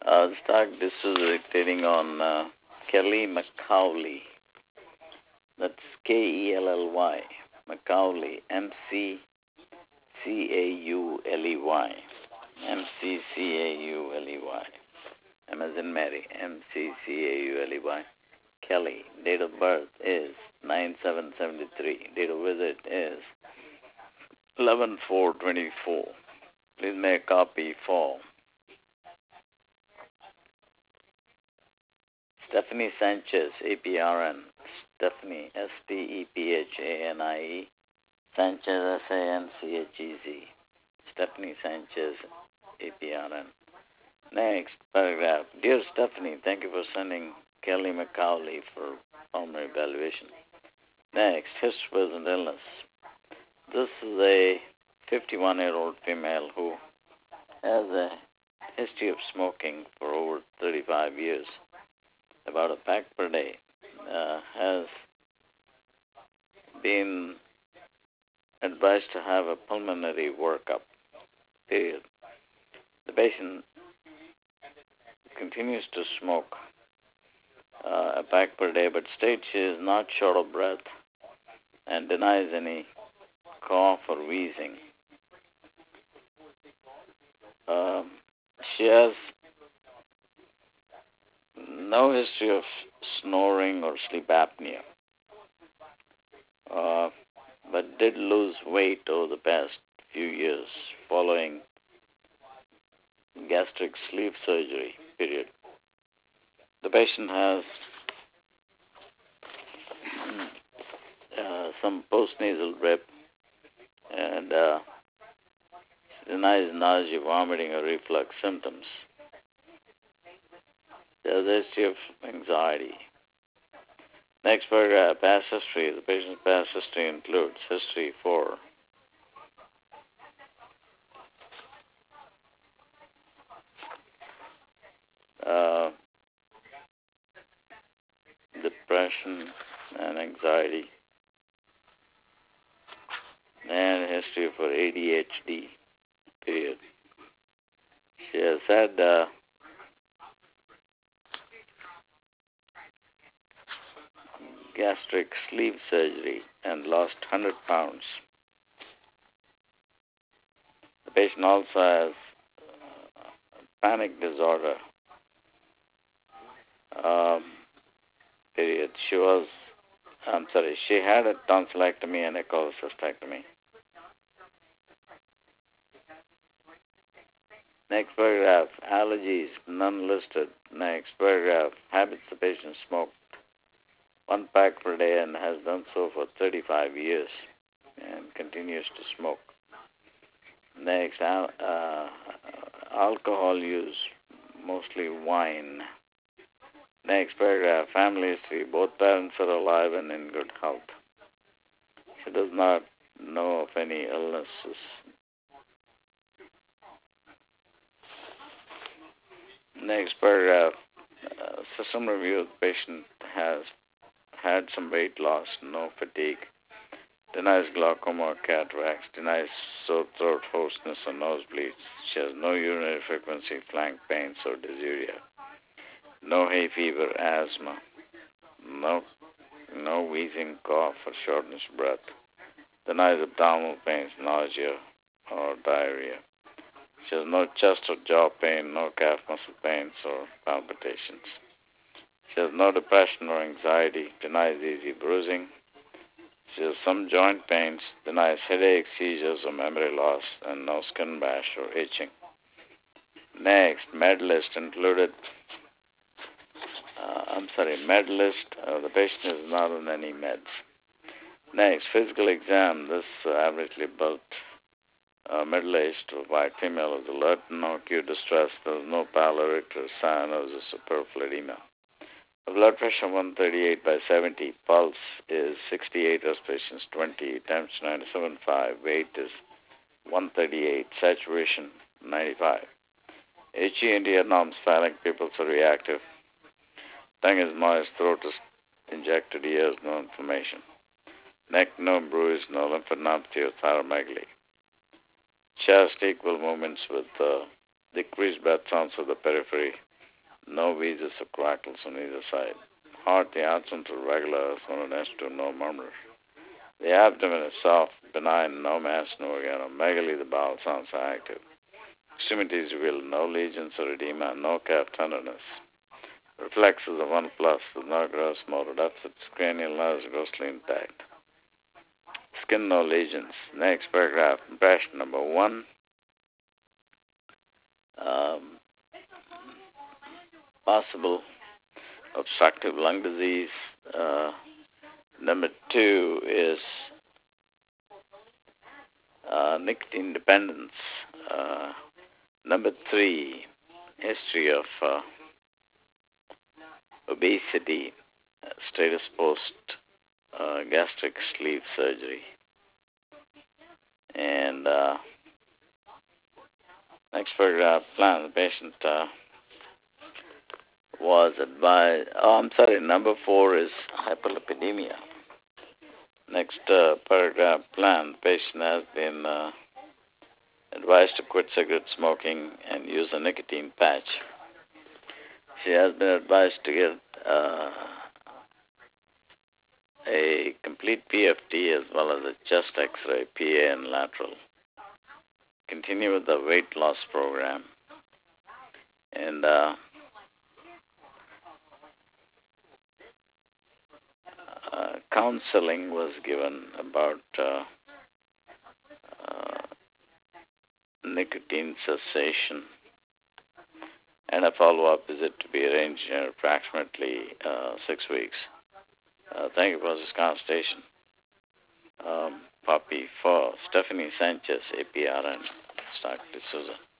Start dictating on Kelly McCauley. That's Kelly. McCauley. McCauley. McCauley. M as in Mary. McCauley. Kelly. Date of birth is 9/7/73. Date of visit is 11/4/24. Please make a copy for Stephanie Sanchez, APRN. Stephanie, Stephanie. Sanchez, Sanchez. Stephanie Sanchez, APRN. Next paragraph. Dear Stephanie, thank you for sending Kelly McCauley for pulmonary evaluation. Next, history, present illness. This is a 51-year-old female who has a history of smoking for over 35 years, about a pack per day, has been advised to have a pulmonary workup, period. The patient continues to smoke a pack per day, but states she is not short of breath and denies any cough or wheezing. She has no history of snoring or sleep apnea, but did lose weight over the past few years following gastric sleeve surgery, period. The patient has some postnasal drip and denies nausea, vomiting, or reflux symptoms. There's a history of anxiety. Next paragraph, past history. The patient's past history includes history for depression and anxiety, and history for ADHD, period. She has had gastric sleeve surgery and lost 100 pounds. The patient also has panic disorder, period. She had a tonsillectomy and a cholecystectomy. Next paragraph, allergies, none listed. Next paragraph, habits. The patient smoked 1 pack per day and has done so for 35 years and continues to smoke. Next, alcohol use, mostly wine. Next paragraph, family history. Both parents are alive and in good health. She does not know of any illnesses. Next paragraph, system review. The patient has had some weight loss, no fatigue, denies glaucoma or cataracts, denies sore throat, hoarseness, or nosebleeds. She has no urinary frequency, flank pains, or dysuria. No hay fever, asthma, no wheezing, cough, or shortness of breath. Denies abdominal pains, nausea, or diarrhea. She has no chest or jaw pain, no calf muscle pains or palpitations. She has no depression or anxiety, denies easy bruising. She has some joint pains, denies headache, seizures, or memory loss, and no skin rash or itching. Next, med list included. The patient is not on any meds. Next, physical exam. This averagely built middle-aged white female is alert, no acute distress. There is no pallor, icterus, cyanosis, or peripheral edema. The blood pressure 138/70. Pulse is 68, respiration 20, temperature 97.5. Weight is 138. Saturation 95. HE&E norms, phallic pupils are reactive. Tongue is moist, throat is injected, ears no inflammation. Neck no bruise, no lymphadenopathy or thyromegaly. Chest equal movements with decreased breath sounds of the periphery. no wheezes or crackles on either side. Heart, the absence of regular S1 and S2, no murmur. The abdomen is soft, benign, no mass, no organomegaly. The bowel sounds are active. Extremities reveal no lesions or edema, no calf tenderness. Reflexes of 1 plus with no gross motor deficits. Cranial nerves grossly intact. Skin, no lesions. Next paragraph, impression number 1. Possible obstructive lung disease. Number 2 is nicotine dependence. Number 3, history of obesity, status post gastric sleeve surgery. And next paragraph, plan. The patient was advised. Number 4 is hyperlipidemia. Next paragraph, plan. The patient has been advised to quit cigarette smoking and use a nicotine patch. She has been advised to get a complete PFT as well as a chest X-ray, PA and lateral. Continue with the weight loss program. And counseling was given about nicotine cessation and a follow-up visit to be arranged in approximately 6 weeks. Thank you for this consultation. Copy for Stephanie Sanchez, APRN, Dr. D'Souza.